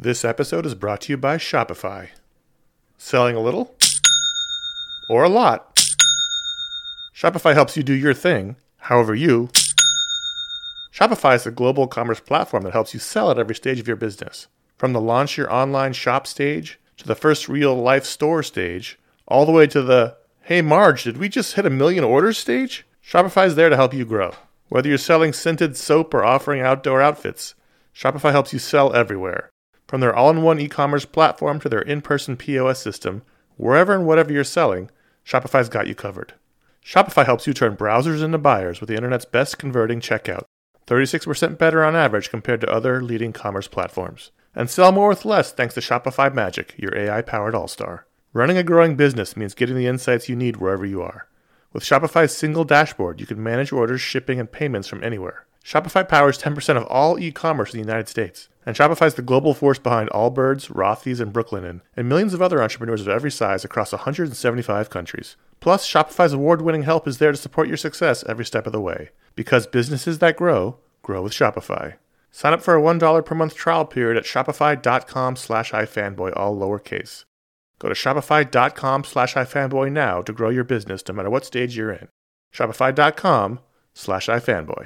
This episode is brought to you by Shopify. Selling a little or a lot? Shopify helps you do your thing, however you. Shopify is a global commerce platform that helps you sell at every stage of your business. From the launch your online shop stage, to the first real-life store stage, all the way to the, hey Marge, did we just hit 1 million orders stage? Shopify is there to help you grow. Whether you're selling scented soap or offering outdoor outfits, Shopify helps you sell everywhere. From their all-in-one e-commerce platform to their in-person POS system, wherever and whatever you're selling, Shopify's got you covered. Shopify helps you turn browsers into buyers with the internet's best converting checkout, 36% better on average compared to other leading commerce platforms. And sell more with less thanks to Shopify Magic, your AI-powered all-star. Running a growing business means getting the insights you need wherever you are. With Shopify's single dashboard, you can manage orders, shipping, and payments from anywhere. Shopify powers 10% of all e-commerce in the United States. And Shopify's the global force behind Allbirds, Rothy's, and Brooklinen, and millions of other entrepreneurs of every size across 175 countries. Plus, Shopify's award-winning help is there to support your success every step of the way. Because businesses that grow, grow with Shopify. Sign up for a $1 per month trial period at shopify.com/ifanboy, all lowercase. Go to shopify.com/ifanboy now to grow your business no matter what stage you're in. Shopify.com/ifanboy.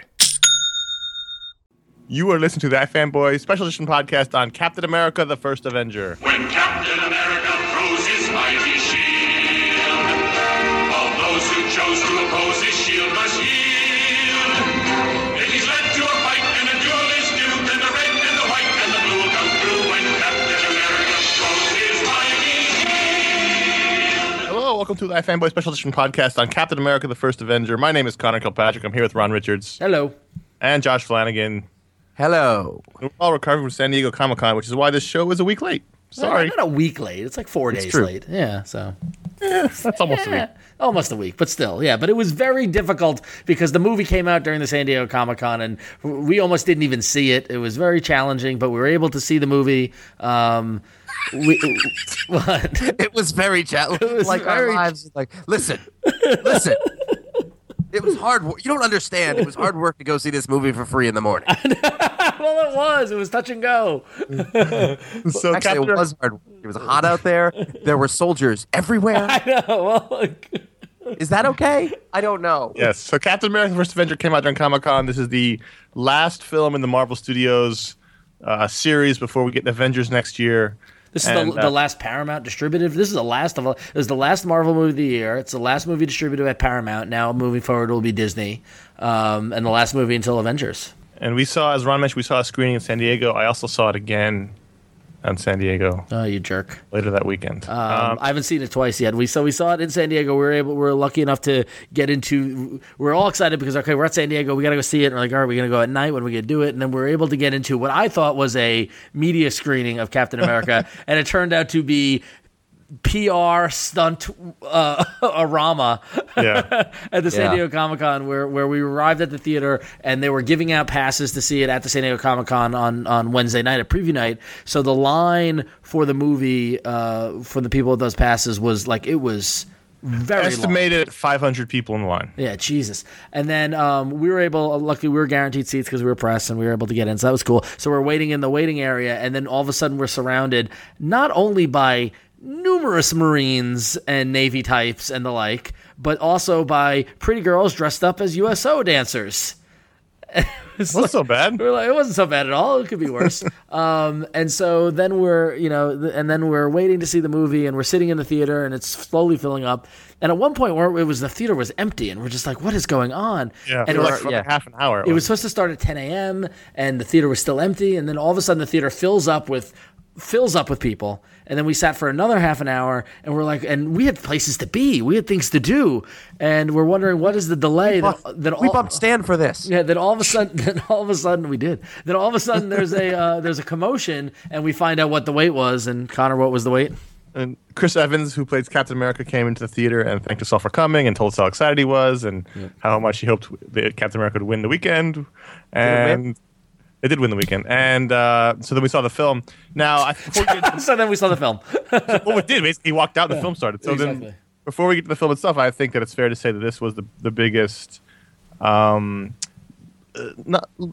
You are listening to the iFanboy Special Edition podcast on Captain America, the First Avenger. When Captain America throws his mighty shield, all those who chose to oppose his shield must yield. If he's led to a fight and a duel is due, then the red and the white and the blue will come through when Captain America throws his mighty shield. Hello, welcome to the iFanboy Special Edition podcast on Captain America, the First Avenger. My name is Connor Kilpatrick. I'm here with Ron Richards. Hello. And Josh Flanagan. Hello. We're all recovering from San Diego Comic-Con, which is why this show is a week late. Sorry. Not a week late. It's like 4 days true. late. Yeah, so. That's almost a week. Almost a week, but still, yeah. But it was very difficult because the movie came out during the San Diego Comic-Con, and we almost didn't even see it. It was very challenging, but we were able to see the movie. What? It was very challenging. Like our lives, like listen. It was hard. You don't understand. It was hard work to go see this movie for free in the morning. Well, it was. It was touch and go. So Actually, it was hard work. It was hot out there. There were soldiers everywhere. I know. Well, Is that okay? I don't know. Yes. So Captain America: The First Avenger came out during Comic-Con. This is the last film in the Marvel Studios series before we get Avengers next year. this is the last Paramount distributed. This is the last of. It was the last Marvel movie of the year. It's the last movie distributed at Paramount. Now moving forward, it will be Disney, and the last movie until Avengers. And we saw, as Ron mentioned, we saw a screening in San Diego. I also saw it again in San Diego. Oh, you jerk! Later that weekend. I haven't seen it twice yet. We saw it in San Diego. We were lucky enough to get into. We're all excited because we're at San Diego. We got to go see it. And we're like, all right, we're gonna go at night when we gonna do it. And then we were able to get into what I thought was a media screening of Captain America, and it turned out to be PR stunt arama at the San Diego Comic-Con where we arrived at the theater and they were giving out passes to see it at the San Diego Comic-Con on Wednesday night at preview night. So the line for the movie for the people with those passes was like, it was very estimated 500 people in the line. Yeah, Jesus. And then luckily we were guaranteed seats because we were press and we were able to get in. So that was cool. So we're waiting in the waiting area, and then all of a sudden we're surrounded not only by numerous Marines and Navy types and the like, but also by pretty girls dressed up as USO dancers. It wasn't so bad. We're like, it wasn't so bad at all. It could be worse. And so then we're waiting to see the movie, and we're sitting in the theater, and it's slowly filling up. And at one point, the theater was empty, and we're just like, what is going on? Yeah, and for half an hour. It was supposed to start at 10 a.m., and the theater was still empty, and then all of a sudden the theater fills up with people, and then we sat for another half an hour, and we're like, and we had places to be, we had things to do, and we're wondering what is the delay. We bumped Stan for this. Yeah, then all of a sudden we did. Then all of a sudden there's a commotion, and we find out what the wait was. And Connor, what was the wait? And Chris Evans, who plays Captain America, came into the theater and thanked us all for coming and told us how excited he was and how much he hoped that Captain America would win the weekend. And it did win the weekend. And so then we saw the film. Now, so then we saw the film. Well, it did. Basically, he walked out and the film started. So then, before we get to the film itself, I think that it's fair to say that this was the biggest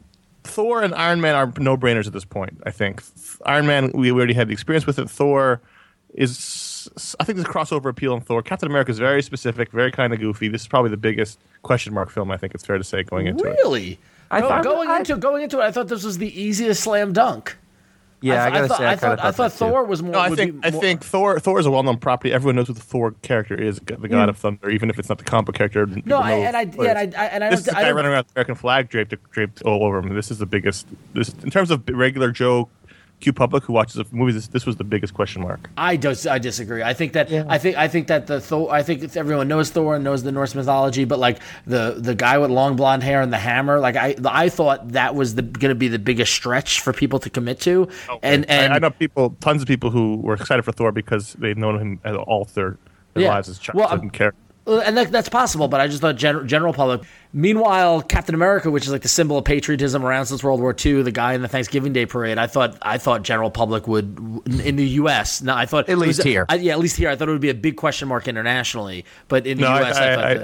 Thor and Iron Man are no-brainers at this point, I think. Iron Man, we already had the experience with it. Thor is, I think there's crossover appeal in Thor. Captain America is very specific, very kind of goofy. This is probably the biggest question mark film, I think it's fair to say, going into it. Really? Going into it, I thought this was the easiest slam dunk. Yeah, I gotta say, I thought Thor was more. No, I think Thor is a well-known property. Everyone knows who the Thor character is, the God of Thunder, even if it's not the comic book character. No, This is the guy running around with the American flag draped all over him. This is the biggest. In terms of regular Joe Q public who watches the movies, this was the biggest question mark. I disagree. I think that I think that the Thor. I think everyone knows Thor and knows the Norse mythology, but like the guy with long blonde hair and the hammer, like I thought that was going to be the biggest stretch for people to commit to. Okay. And I know tons of people who were excited for Thor because they've known him all their lives as childhood character. And that's possible, but I just thought general public. Meanwhile, Captain America, which is like the symbol of patriotism around since World War II, the guy in the Thanksgiving Day parade, I thought general public would in the U.S. No, I thought at least here. At least here, I thought it would be a big question mark internationally, but in the U.S.,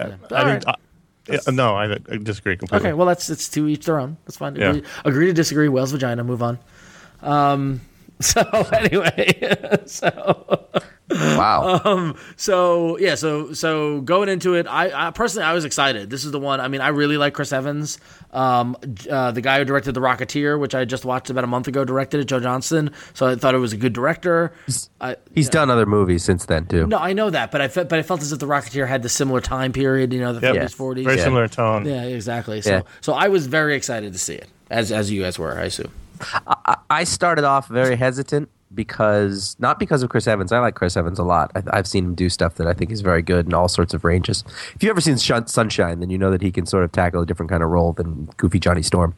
I disagree completely. Okay, well, it's to each their own. That's fine. Yeah. Agree to disagree. Whale's vagina. Move on. So anyway, Wow. So going into it, I personally I was excited. This is the one. I mean, I really like Chris Evans, the guy who directed The Rocketeer, which I just watched about a month ago. Directed it, Joe Johnston. So I thought it was a good director. He's done other movies since then too. No, I know that, but I felt as if The Rocketeer had the similar time period. You know, the 30s, 40s. Very similar tone. Yeah, exactly. So I was very excited to see it, as you guys were, I assume. I started off very hesitant not because of Chris Evans. I like Chris Evans a lot. I've seen him do stuff that I think is very good in all sorts of ranges. If you've ever seen Sunshine, then you know that he can sort of tackle a different kind of role than Goofy Johnny Storm.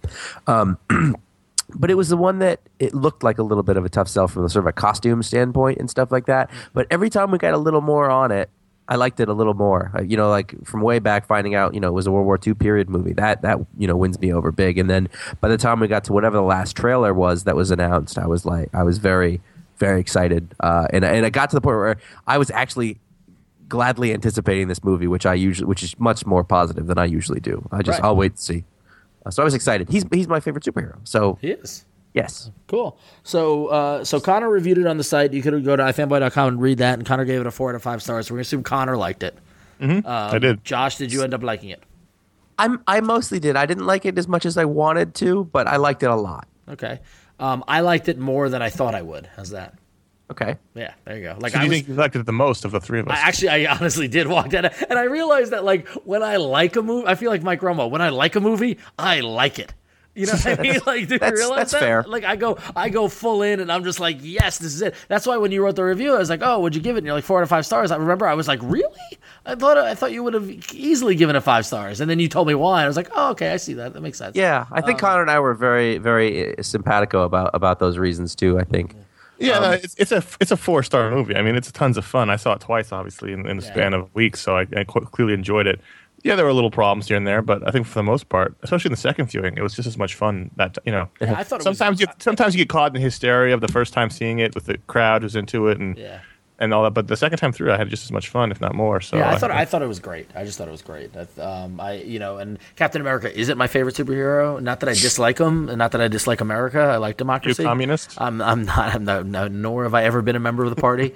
But it was the one that it looked like a little bit of a tough sell from sort of a costume standpoint and stuff like that. But every time we got a little more on it, I liked it a little more. Like from way back, finding out, it was a World War II period movie. That wins me over big. And then by the time we got to whatever the last trailer was that was announced, I was very, very excited. And I got to the point where I was actually gladly anticipating this movie, which is much more positive than I usually do. I'll wait to see. So I was excited. He's my favorite superhero. So he is. Yes. Cool. So Connor reviewed it on the site. You could go to ifanboy.com and read that, and Connor gave it a 4 out of 5 stars. So we're going to assume Connor liked it. Mm-hmm. I did. Josh, did you end up liking it? I mostly did. I didn't like it as much as I wanted to, but I liked it a lot. Okay. I liked it more than I thought I would. How's that? Okay. Yeah, there you go. So you think you liked it the most of the three of us? I honestly did walk out, and I realized that like when I like a movie, I feel like Mike Romo. When I like a movie, I like it. You know what I mean? Like, do you realize that's that? fair. Like, I go full in, and I'm just like, yes, this is it. That's why when you wrote the review, I was like, oh, what'd you give it? And you're like 4 out of 5 stars. I remember I was like, really? I thought you would have easily given it 5 stars, and then you told me why. I was like, oh, okay, I see that. That makes sense. Yeah, I think Connor and I were very, very simpatico about those reasons too. I think. Yeah, it's a 4-star movie. I mean, it's tons of fun. I saw it twice, obviously, in the span of a week, so I clearly enjoyed it. Yeah, there were little problems here and there, but I think for the most part, especially in the second viewing, it was just as much fun. Yeah, I thought sometimes you get caught in the hysteria of the first time seeing it with the crowd who's into it and all that. But the second time through, I had just as much fun, if not more. So yeah, I thought it was great. I just thought it was great. And Captain America isn't my favorite superhero. Not that I dislike him, and not that I dislike America. I like democracy. You a communist? I'm not. Nor have I ever been a member of the party.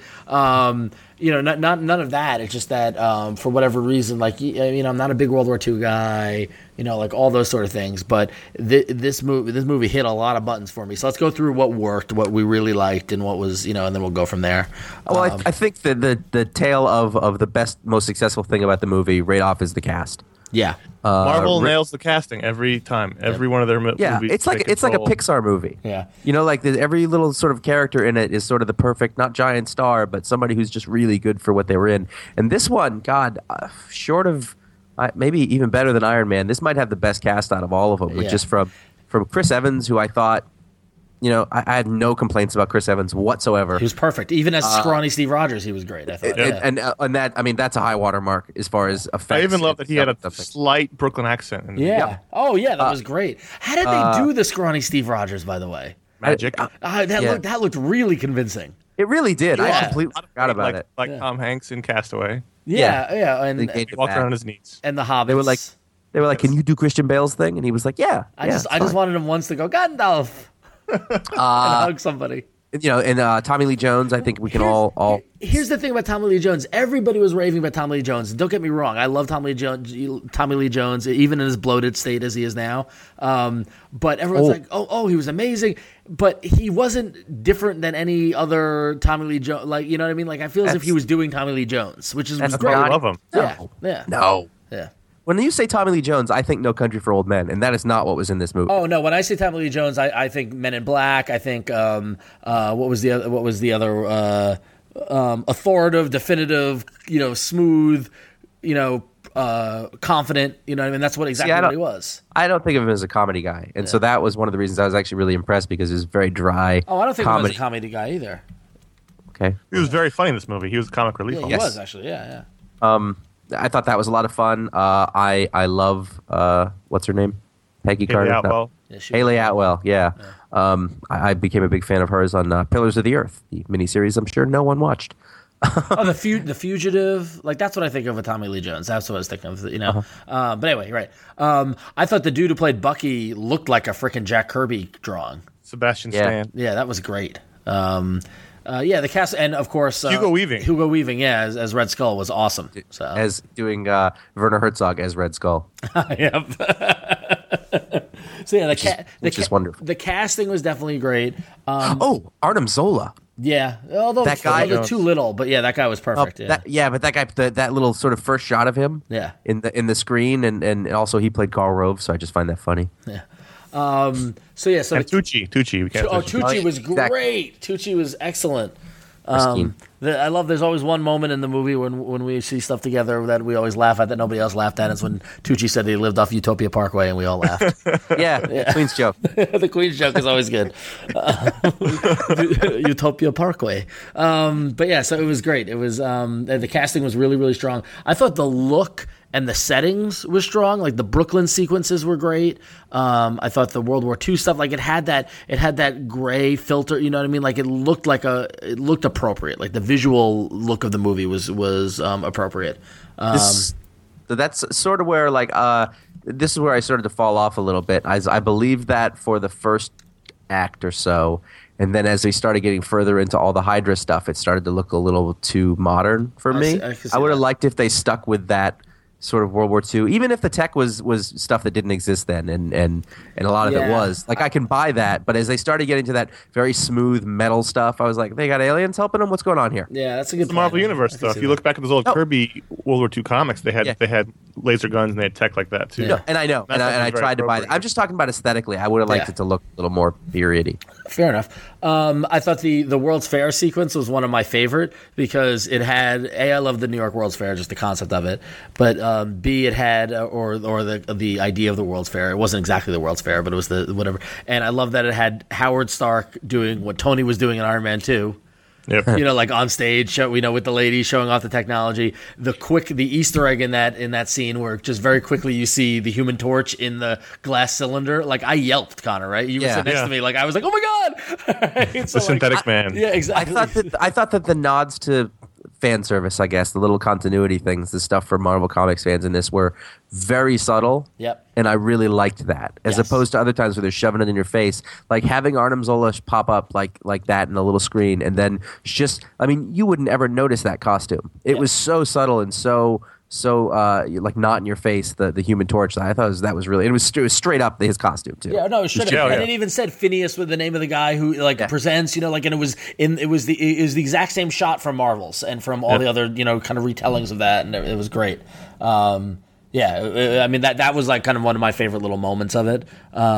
None of that. It's just that for whatever reason, like I'm not a big World War II guy. Like all those sort of things. But this movie hit a lot of buttons for me. So let's go through what worked, what we really liked, and what was and then we'll go from there. Well, I think that the tale of the best, most successful thing about the movie right off is the cast. Yeah, Marvel nails the casting every time. Every one of their movies. Yeah, it's like a Pixar movie. Yeah, like every little sort of character in it is sort of the perfect, not giant star, but somebody who's just really good for what they were in. And this one, God, short of maybe even better than Iron Man, this might have the best cast out of all of them. Which is from Chris Evans, who I thought. I had no complaints about Chris Evans whatsoever. He was perfect. Even as scrawny Steve Rogers, he was great. I thought. And that, I mean, that's a high watermark as far as effects. I even love that he had a slight Brooklyn accent. Yeah. Oh, yeah, that was great. How did they do the scrawny Steve Rogers, by the way? Magic. That looked really convincing. It really did. Yeah. I completely forgot about it. Like Tom Hanks in Castaway. Yeah. And He walked around on his knees. And the Hobbits. They They were like, "Can you do Christian Bale's thing?" And he was like, "Yeah." I just wanted him once to go Gandalf and hug somebody. And Tommy Lee Jones. I think we can all. Here's the thing about Tommy Lee Jones. Everybody was raving about Tommy Lee Jones. Don't get me wrong. I love Tommy Lee Jones, even in his bloated state as he is now. But everyone's like, oh, he was amazing. But he wasn't different than any other Tommy Lee Jones. Like, you know what I mean? Like, I feel as if he was doing Tommy Lee Jones, which is great. I love him. Yeah. No. Yeah. When you say Tommy Lee Jones, I think No Country for Old Men, and that is not what was in this movie. Oh no! When I say Tommy Lee Jones, I think Men in Black. I think what was the other authoritative, definitive, smooth, confident. You know what I mean? That's what what he was. I don't think of him as a comedy guy, and so that was one of the reasons I was actually really impressed because it was very dry. Oh, I don't think he was a comedy guy either. Okay, he was very funny in this movie. He was comic relief. Yeah, he was actually. Yeah. I thought that was a lot of fun. I love what's her name, Peggy Carter. Atwell. Haley Atwell. Yeah. I became a big fan of hers on Pillars of the Earth, the miniseries. I'm sure no one watched. The Fugitive, like that's what I think of with Tommy Lee Jones. That's what I was thinking of, But anyway, right. I thought the dude who played Bucky looked like a freaking Jack Kirby drawing. Sebastian Stan. Yeah, that was great. The cast, and of course Hugo Weaving. Hugo Weaving, as Red Skull was awesome. So. As doing Werner Herzog as Red Skull. Yep. So which is wonderful. The casting was definitely great. Arnim Zola. Yeah, although that guy too little, but yeah, that guy was perfect. But that guy, that little sort of first shot of him, in the screen, and also he played Karl Rove, so I just find that funny. Yeah. And Tucci. Tucci was great. Tucci was excellent. I love. There's always one moment in the movie when we see stuff together that we always laugh at that nobody else laughed at. It's when Tucci said he lived off Utopia Parkway, and we all laughed. yeah, Queen's joke. The Queen's joke is always good. Utopia Parkway. But yeah, so it was great. It was the casting was really, really strong. I thought the look and the settings were strong. Like the Brooklyn sequences were great. I thought the World War II stuff, like it had that gray filter. You know what I mean? Like it looked appropriate. Like the visual look of the movie was appropriate. That's sort of where this is where I started to fall off a little bit. I believe that for the first act or so. And then as they started getting further into all the Hydra stuff, it started to look a little too modern for me. I would have liked if they stuck with that sort of World War II, even if the tech was stuff that didn't exist then, and a lot of it was. Like, I can buy that, but as they started getting to that very smooth metal stuff, I was like, they got aliens helping them? What's going on here? Yeah, that's a good It's the Marvel Universe stuff. If you look back at those old Kirby World War II comics, they had laser guns and they had tech like that, too. Yeah. And I know, and I tried to buy that. I'm just talking about aesthetically. I would have liked it to look a little more periody. Fair enough. I thought the World's Fair sequence was one of my favorite because it had I love the New York World's Fair, just the concept of it, but B, it had or the idea of the World's Fair. It wasn't exactly the World's Fair, but it was the whatever. And I love that it had Howard Stark doing what Tony was doing in Iron Man 2. Yep. Like on stage, with the lady showing off the technology. The Easter egg in that scene where just very quickly you see the Human Torch in the glass cylinder. Like I yelped, Connor, right? You were sitting next to me, like I was like, oh my god! It's the synthetic man. Yeah, exactly. I thought that the nods to fan service, I guess, the little continuity things, the stuff for Marvel Comics fans in this were very subtle. Yep. And I really liked that, as opposed to other times where they're shoving it in your face. Like having Arnim Zola pop up like that in a little screen, and then you wouldn't ever notice that costume. It was so subtle and so like not in your face, the Human Torch. I thought that was really, it was straight up his costume too. Yeah, no, it was straight up. And it even said Phineas with the name of the guy who presents, and it was the exact same shot from Marvel's and from all the other kind of retellings of that, and it was great. I mean that was like kind of one of my favorite little moments of it.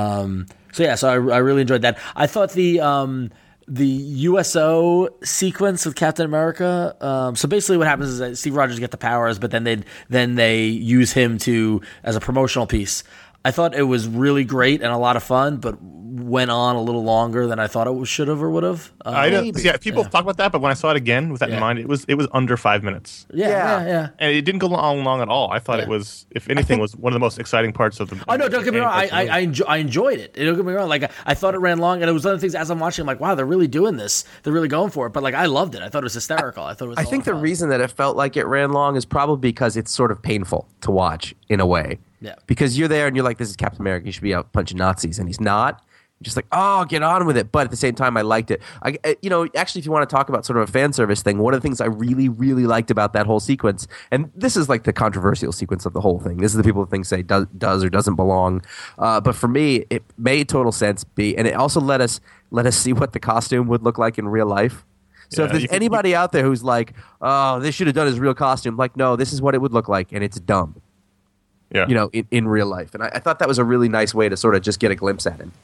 So I really enjoyed that. I thought the USO sequence with Captain America. So basically, what happens is that Steve Rogers get the powers, but then they use him as a promotional piece. I thought it was really great and a lot of fun, but went on a little longer than I thought it should have or would have. People talk about that, but when I saw it again with that in mind, it was under 5 minutes. Yeah. And it didn't go long at all. I thought it was, if anything, was one of the most exciting parts of the. Oh no! Don't get me wrong. I enjoyed it. Don't get me wrong. Like I thought it ran long, and it was other things as I'm watching. I'm like, wow, they're really doing this. They're really going for it. But like, I loved it. I thought it was hysterical. I thought it was. The reason that it felt like it ran long is probably because it's sort of painful to watch in a way. Yeah. Because you're there and you're like, this is Captain America. He should be out punching Nazis, and he's not. You're just like, oh, get on with it. But at the same time, I liked it. Actually, if you want to talk about sort of a fan service thing, one of the things I really, really liked about that whole sequence, and this is like the controversial sequence of the whole thing. This is the people who think say does or doesn't belong. But for me, it made total sense. And it also let us see what the costume would look like in real life. So if there's anybody out there who's like, oh, they should have done his real costume, like, no, this is what it would look like, and it's dumb. Yeah. In real life. And I thought that was a really nice way to sort of just get a glimpse at him.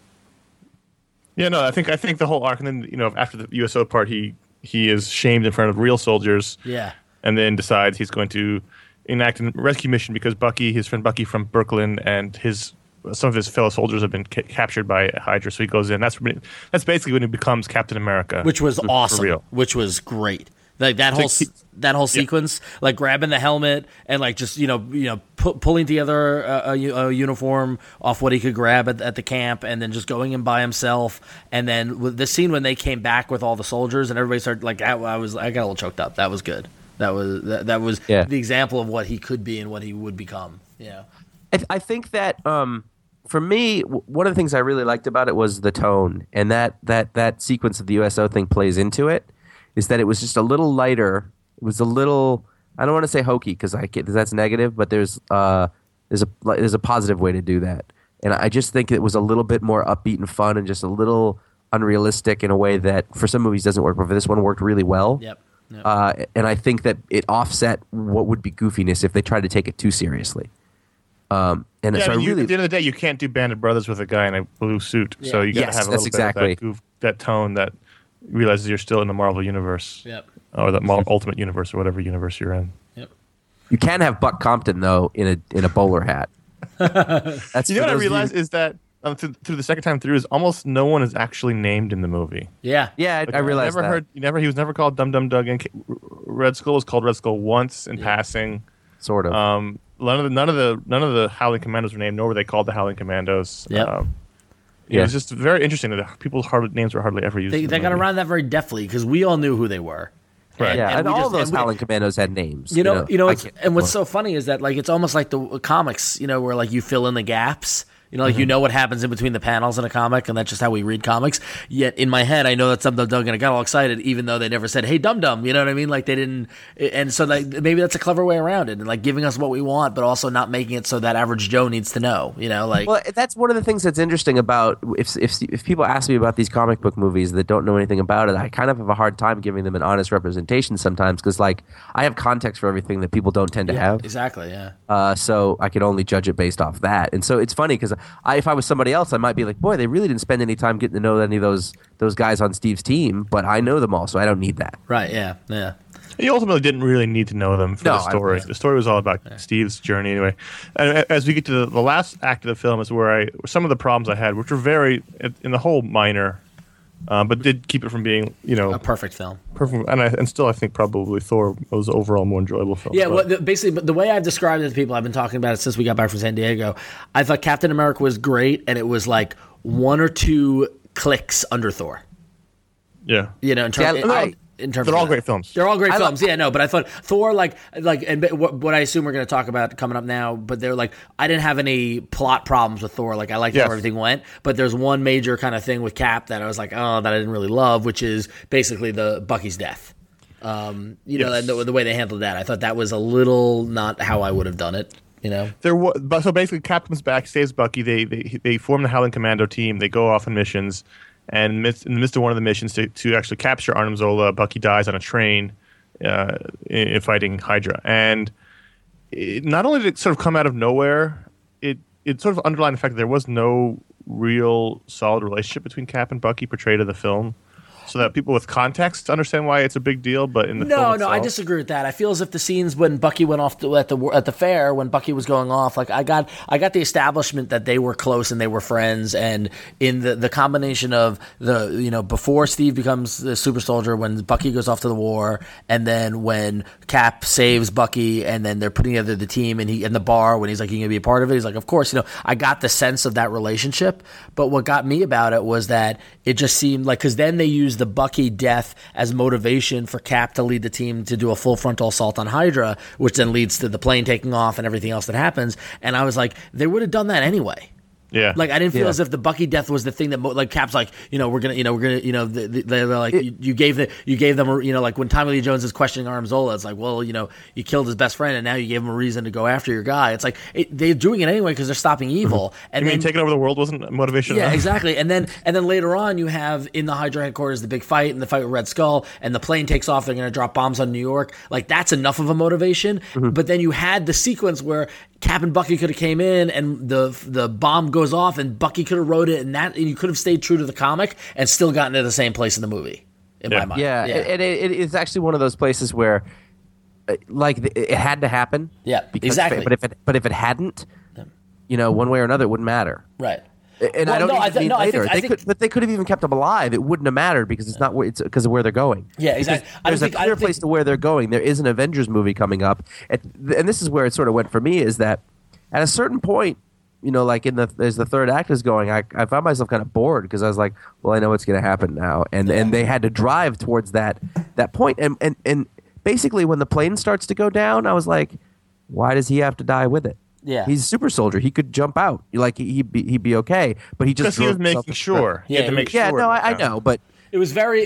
Yeah, no, I think the whole arc, and then after the USO part, he is shamed in front of real soldiers. Yeah. And then decides he's going to enact a rescue mission because his friend Bucky from Brooklyn, and some of his fellow soldiers have been captured by Hydra. So he goes in. That's basically when he becomes Captain America, which was awesome. For real. Which was great. Like that whole sequence, like grabbing the helmet and like just pulling together a uniform off what he could grab at the camp, and then just going in by himself. And then with the scene when they came back with all the soldiers and everybody started like, I got a little choked up. That was good. That was the example of what he could be and what he would become. Yeah, I think that for me, one of the things I really liked about it was the tone, and that sequence of the USO thing plays into it. Is that it was just a little lighter. It was a little, I don't want to say hokey because that's negative, but there's a positive way to do that. And I just think it was a little bit more upbeat and fun and just a little unrealistic in a way that for some movies doesn't work, but for this one worked really well. Yep. And I think that it offset what would be goofiness if they tried to take it too seriously. At the end of the day, you can't do Band of Brothers with a guy in a blue suit. Yeah. So you got to have a little bit of that tone that realizes you're still in the Marvel universe, or the Ultimate Universe, or whatever universe you're in. Yep. You can have Buck Compton though in a bowler hat. That's what I realized is that through the second time through is almost no one is actually named in the movie. Yeah, I realized that. He was never called Dum Dum Dugan. Red Skull was called Red Skull once in passing, sort of. None of the Howling Commandos were named, nor were they called the Howling Commandos. Yep. It was just very interesting that people's names were hardly ever used. They got around that very deftly because we all knew who they were. Right. And all those Howling Commandos had names. And what's so funny is that like it's almost like the comics, where like you fill in the gaps. You know what happens in between the panels in a comic, and that's just how we read comics. Yet in my head, I know that's Dum Dum Dug, and I got all excited, even though they never said, "Hey, Dum Dum." You know what I mean? Like they didn't, and so like maybe that's a clever way around it, and like giving us what we want, but also not making it so that average Joe needs to know. Well, that's one of the things that's interesting about if people ask me about these comic book movies that don't know anything about it, I kind of have a hard time giving them an honest representation sometimes because like I have context for everything that people don't tend to have. Exactly. Yeah. So I can only judge it based off that, and so it's funny because if I was somebody else, I might be like, boy, they really didn't spend any time getting to know any of those guys on Steve's team, but I know them all, so I don't need that. Right, yeah. You ultimately didn't really need to know them for the story. The story was all about Steve's journey anyway. And as we get to the last act of the film is where some of the problems I had, which were very, in the whole minor, but did keep it from being, a perfect film. Perfect, and still I think probably Thor was overall a more enjoyable film. Yeah, basically, the way I've described it to people, I've been talking about it since we got back from San Diego. I thought Captain America was great, and it was like one or two clicks under Thor. Yeah, in terms they're all great films. They're all great films. But I thought Thor, and what I assume we're going to talk about coming up now, but they're like, I didn't have any plot problems with Thor. Like, I liked how everything went, but there's one major kind of thing with Cap that I was like, oh, that I didn't really love, which is basically the Bucky's death. And the way they handled that, I thought that was a little not how I would have done it. So basically, Cap comes back, saves Bucky. They form the Howling Commando team. They go off on missions. And in the midst of one of the missions to actually capture Arnim Zola, Bucky dies on a train in fighting Hydra. And not only did it sort of come out of nowhere, it sort of underlined the fact that there was no real solid relationship between Cap and Bucky portrayed in the film. So that people with context understand why it's a big deal, but in the film itself, I disagree with that. I feel as if the scenes when Bucky went off at the fair, when Bucky was going off, like I got the establishment that they were close and they were friends, and in the combination of the before Steve becomes the super soldier, when Bucky goes off to the war, and then when Cap saves Bucky, and then they're putting together the team, and he in the bar when he's like, "You gonna be a part of it?" He's like, "Of course." I got the sense of that relationship, but what got me about it was that it just seemed like because then they used used the Bucky death as motivation for Cap to lead the team to do a full frontal assault on Hydra, which then leads to the plane taking off and everything else that happens. And I was like, they would have done that anyway. Yeah. Like, I didn't feel as if the Bucky death was the thing that, like, Cap's like, we're gonna, they're like, you gave them, like when Tommy Lee Jones is questioning Arnim Zola, it's like, well, you killed his best friend and now you gave him a reason to go after your guy. It's like, they're doing it anyway because they're stopping evil. And you mean taking over the world wasn't motivation? Yeah, enough? exactly. And then later on, you have in the Hydra headquarters the big fight and the fight with Red Skull, and the plane takes off. They're going to drop bombs on New York. Like, that's enough of a motivation. But then you had the sequence where Cap and Bucky could have came in, and the bomb goes off, and Bucky could have wrote it, and you could have stayed true to the comic and still gotten to the same place in the movie. In my mind, Yeah, and it is actually one of those places where, like, it had to happen. Yeah, exactly. But if it hadn't, one way or another, it wouldn't matter. Right. And I don't mean later. But they could have even kept them alive. It wouldn't have mattered because it's not where it's because of where they're going. Yeah, exactly. There's a clear place to where they're going. There is an Avengers movie coming up, and this is where it sort of went for me. Is that at a certain point, like as the third act is going, I found myself kind of bored because I was like, well, I know what's going to happen now, and they had to drive towards that point, and basically when the plane starts to go down, I was like, why does he have to die with it? Yeah, he's a super soldier. He could jump out. Like he'd be okay. But he just because he was making sure. He had to make sure. Yeah, no, I know, but it was very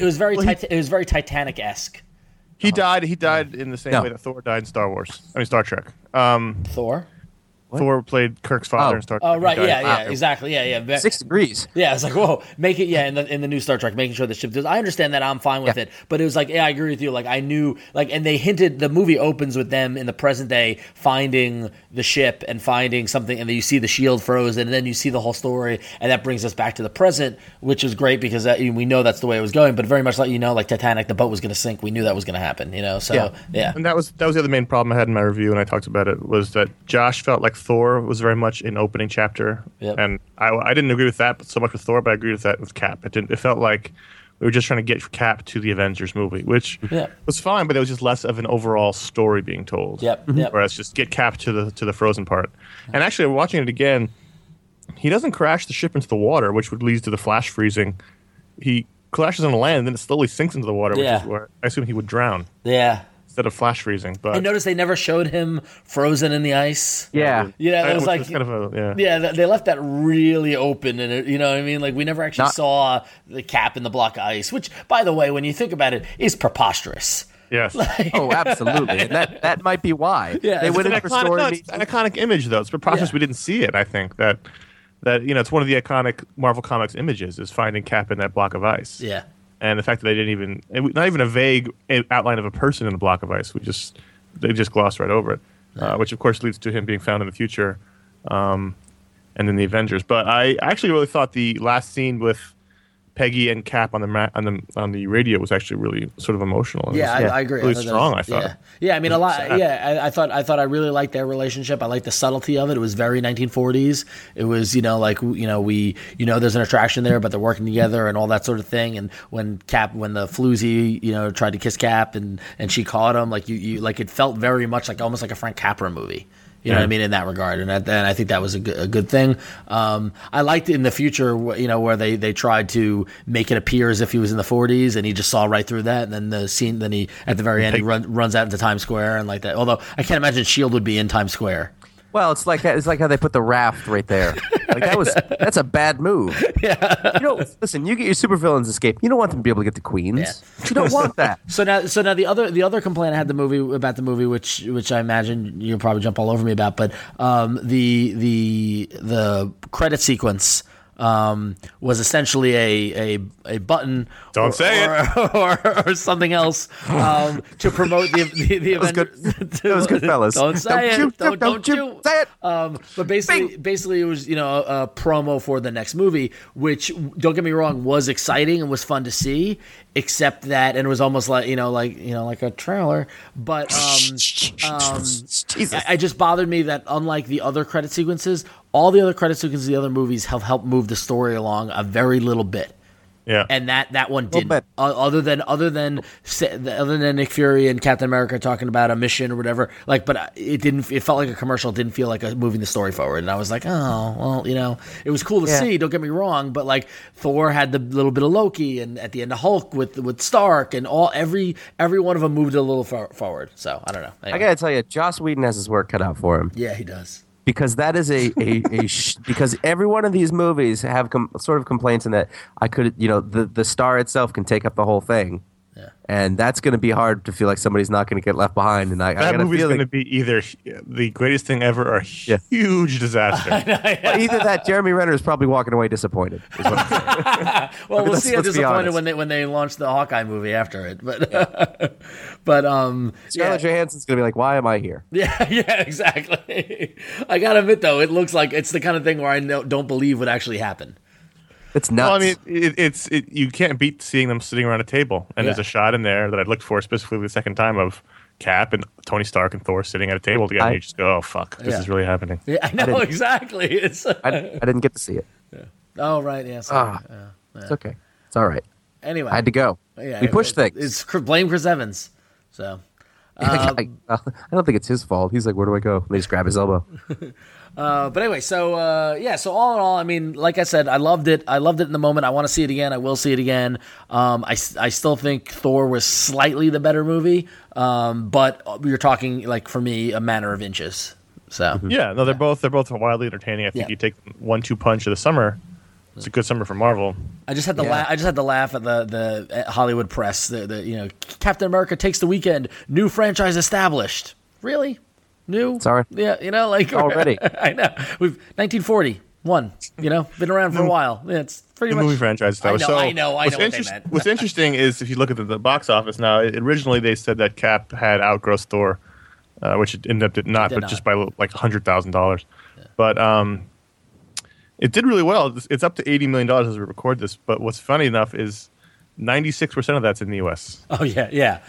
Titanic-esque. He died. He died in the same way that Thor died in Star Trek. Thor. Thor played Kirk's father in Star Trek. Oh, right, exactly, yeah. 6 degrees. Yeah, it's like, whoa, make it, in the new Star Trek, making sure the ship does. I understand that, I'm fine with it, but it was like, I agree with you. Like, I knew, like, and they hinted, the movie opens with them in the present day finding the ship and finding something, and then you see the shield frozen, and then you see the whole story, and that brings us back to the present, which is great because we know that's the way it was going, but very much like, like Titanic, the boat was going to sink. We knew that was going to happen, so, yeah. And that was the other main problem I had in my review, and I talked about it, was that Josh felt like Thor was very much an opening chapter, and I didn't agree with that so much with Thor, but I agreed with that with Cap. It felt like we were just trying to get Cap to the Avengers movie, which was fine, but it was just less of an overall story being told. Whereas just get Cap to the frozen part. And actually, watching it again, he doesn't crash the ship into the water, which would lead to the flash freezing. He crashes on the land, and then it slowly sinks into the water, which is where I assume he would drown. Yeah. Instead of flash freezing, but I noticed they never showed him frozen in the ice. Yeah, it was like kind of they left that really open, and you know what I mean. Like we never actually saw the Cap in the block of ice, which, by the way, when you think about it, is preposterous. Yes. Oh, absolutely, and that might be why. Yeah, they went in for story. It's an iconic image, though. It's preposterous we didn't see it. I think that it's one of the iconic Marvel Comics images is finding Cap in that block of ice. Yeah. And the fact that they didn't not even a vague outline of a person in a block of ice. They just glossed right over it, which of course leads to him being found in the future, and then the Avengers. But I actually really thought the last scene with Peggy and Cap on the radio was actually really sort of emotional. Yeah, I agree. Really strong. I thought. Yeah, I mean a lot. Sad. Yeah, I thought I really liked their relationship. I liked the subtlety of it. It was very 1940s. It was there's an attraction there, but they're working together and all that sort of thing. And when the floozy tried to kiss Cap and she caught him, like you like it felt very much like almost like a Frank Capra movie. You know what I mean, in that regard, and I think that was a good thing. I liked in the future, where they tried to make it appear as if he was in the 40s, and he just saw right through that. And then the scene, he at the very end, he runs out into Times Square and like that. Although I can't imagine Shield would be in Times Square. Well, it's like how they put the raft right there. Like that's a bad move. Yeah. Listen, you get your supervillains escape. You don't want them to be able to get to Queens. Yeah. You don't want that. So now the other complaint I had about the movie, which I imagine you'll probably jump all over me about, but the credit sequence was essentially a button or something else to promote the Avengers. That was good, fellas. Don't say it. Don't you say it. But basically, it was a promo for the next movie, which, don't get me wrong, was exciting and was fun to see. Except that, and it was almost like like a trailer. But it just bothered me that unlike the other credit sequences, all the other credit sequences of the other movies have helped move the story along a very little bit. Yeah. And that one Little didn't. bit. Other than Nick Fury and Captain America talking about a mission or whatever, like, but it didn't. It felt like a commercial. It didn't feel like moving the story forward. And I was like, oh well, it was cool to see. Don't get me wrong, but like Thor had the little bit of Loki, and at the end of Hulk with Stark, and every one of them moved a little forward. So I don't know. Anyway. I gotta tell you, Joss Whedon has his work cut out for him. Yeah, he does. Because that is because every one of these movies have sort of complaints in that I could, the star itself can take up the whole thing. Yeah. And that's going to be hard to feel like somebody's not going to get left behind. And I That got a movie's feeling going to be either the greatest thing ever or a huge disaster. either that Jeremy Renner is probably walking away disappointed. Is what I'm saying. Well, we'll see how let's be disappointed honest. when they launched the Hawkeye movie after it. But Scarlett Johansson's going to be like, why am I here? yeah, exactly. I gotta admit though, it looks like it's the kind of thing where I don't believe would actually happen. It's nuts. Well, I mean, you can't beat seeing them sitting around a table. And there's Yeah. a shot in there that I looked for specifically the second time of Cap and Tony Stark and Thor sitting at a table together. And you just go, oh, fuck, this Yeah. is really happening. Yeah, I know exactly. It's I didn't get to see it. oh right, yeah. Sorry. It's okay. It's all right. Anyway, I had to go. yeah, we pushed things. It's blame Chris Evans. So. I don't think it's his fault. He's like, where do I go? And they just grab his elbow. But anyway, so so all in all, I mean, like I said, I loved it. I loved it in the moment. I want to see it again. I will see it again. I still think Thor was slightly the better movie, but you're talking like for me a matter of inches. So Yeah, no, they're both wildly entertaining. I think Yeah. you take 1-2 punch of the summer. It's a good summer for Marvel. I just had to laugh. I just had to laugh at the Hollywood press. The Captain America takes the weekend. New franchise established. Really? New? Sorry. Yeah, like Already. I know. We've 1941. Been around for a while. Yeah, it's pretty The much movie franchise. That was I know what they meant. What's interesting is if you look at the box office now, originally they said that Cap had outgrossed Thor, which it ended up did not, Did but just by like $100,000. But it did really well. It's up to $80 million as we record this. But what's funny enough is 96% of that's in the U.S. Oh yeah. yeah.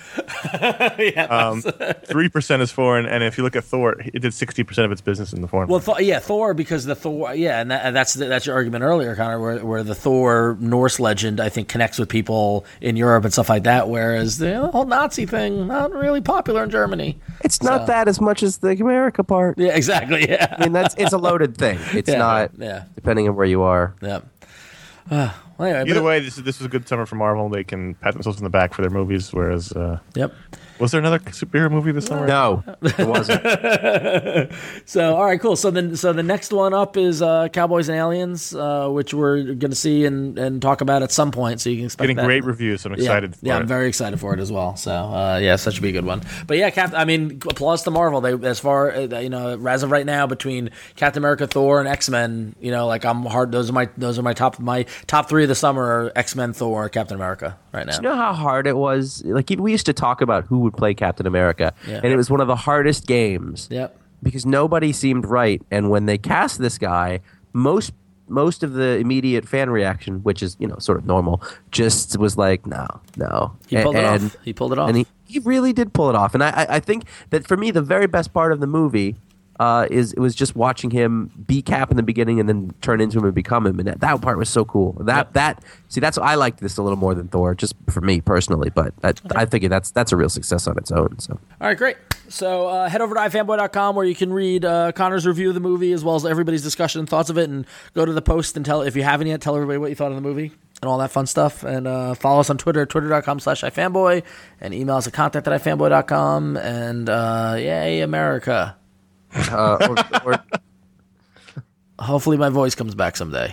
3% is foreign, and if you look at Thor, it did 60% of its business in the foreign. Well, Thor, because the Thor, and that's your argument earlier, Connor, where the Thor Norse legend, I think, connects with people in Europe and stuff like that, whereas the whole Nazi thing, not really popular in Germany. It's not that as much as the America part. Yeah, exactly, yeah. I mean, it's a loaded thing. It's Yeah, not, yeah. depending on where you are. Yeah. Well, anyway, Either way, this was a good summer for Marvel. They can pat themselves on the back for their movies, whereas... Yep. Was there another superhero movie this summer? No, it wasn't. So, all right, cool. So the next one up is Cowboys and Aliens, which we're going to see and talk about at some point. So you can expect Getting that. great reviews. I'm excited for Yeah, it. I'm very excited for it as well. So, that should be a good one. But yeah, applause to Marvel. They, as far as of right now, between Captain America, Thor, and X-Men, I'm hard. Those are my top three of the summer are X-Men, Thor, Captain America right now. You know how hard it was? Like, we used to talk about who would play Captain America, Yeah. and it was one of the hardest games. Yep. Because nobody seemed right, and when they cast this guy, most of the immediate fan reaction, which is sort of normal, just was like, no. He pulled it off. He pulled it off. And he really did pull it off. And I think that for me, the very best part of the movie it was just watching him be Cap in the beginning and then turn into him and become him, and that part was so cool. That's I liked this a little more than Thor, just for me personally. But I figure that's a real success on its own. So All right, great. So head over to ifanboy.com where you can read Connor's review of the movie as well as everybody's discussion and thoughts of it, and go to the post and if you haven't yet, tell everybody what you thought of the movie and all that fun stuff. And follow us on Twitter, twitter.com/ifanboy, and email us at contact@ifanboy.com. And yay, America. or Hopefully my voice comes back someday.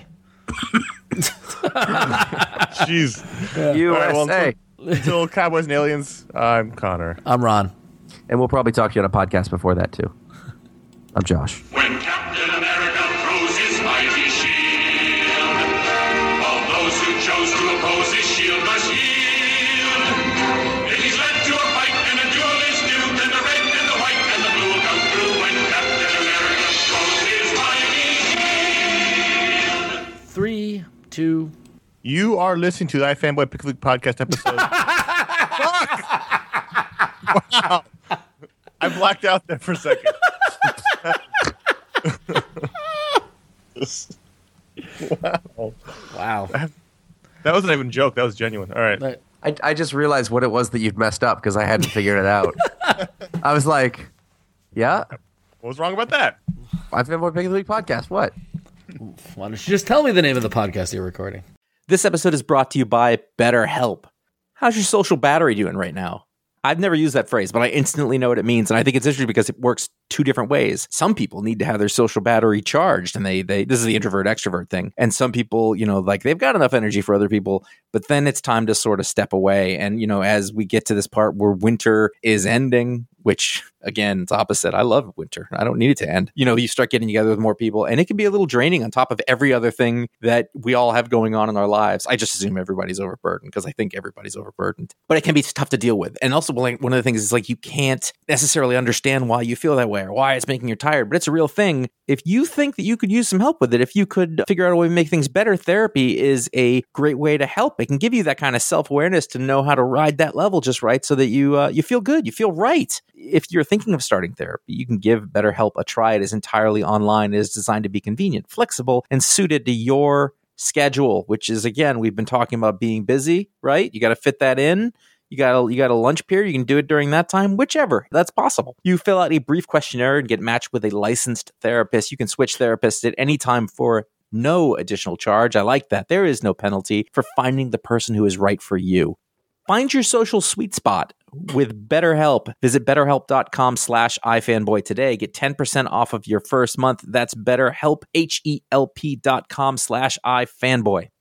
Jeez. USA. All right, well, until Cowboys and Aliens, I'm Connor. I'm Ron. And we'll probably talk to you on a podcast before that too. I'm Josh. When Captain America throws his mighty shield, all those who chose to oppose his shield must yield. If he's led to a fight and a duel is due, then the red and the white and the blue will come through when Captain America throws his mighty shield. 3, 2. You are listening to the iFanboy Pick League podcast episode. Fuck! Wow. I blacked out there for a second. Wow. Wow. That wasn't even a joke. That was genuine. All right. But I just realized what it was that you'd messed up because I hadn't figured it out. I was like, yeah, What was wrong about that? I've been more Pick of the Week podcast. What? why don't you just tell me the name of the podcast you're recording? This episode is brought to you by BetterHelp. How's your social battery doing right now? I've never used that phrase, but I instantly know what it means. And I think it's interesting because it works two different ways. Some people need to have their social battery charged, and they this is the introvert extrovert thing. And some people, like they've got enough energy for other people, but then it's time to sort of step away. And, as we get to this part where winter is ending, which again, it's opposite. I love winter. I don't need it to end. You start getting together with more people, and it can be a little draining on top of every other thing that we all have going on in our lives. I just assume everybody's overburdened because I think everybody's overburdened, but it can be tough to deal with. And also, one of the things is like you can't necessarily understand why you feel that way or why it's making you tired, but it's a real thing. If you think that you could use some help with it, if you could figure out a way to make things better, therapy is a great way to help. It can give you that kind of self-awareness to know how to ride that level just right so that you feel good, you feel right. If you're thinking of starting therapy, you can give BetterHelp a try. It is entirely online. It is designed to be convenient, flexible, and suited to your schedule, which is, again, we've been talking about being busy, right? You got to fit that in. You got a lunch period. You can do it during that time, whichever. That's possible. You fill out a brief questionnaire and get matched with a licensed therapist. You can switch therapists at any time for no additional charge. I like that. There is no penalty for finding the person who is right for you. Find your social sweet spot with BetterHelp. Visit BetterHelp.com/iFanboy today. Get 10% off of your first month. That's BetterHelp, HELP.com/iFanboy.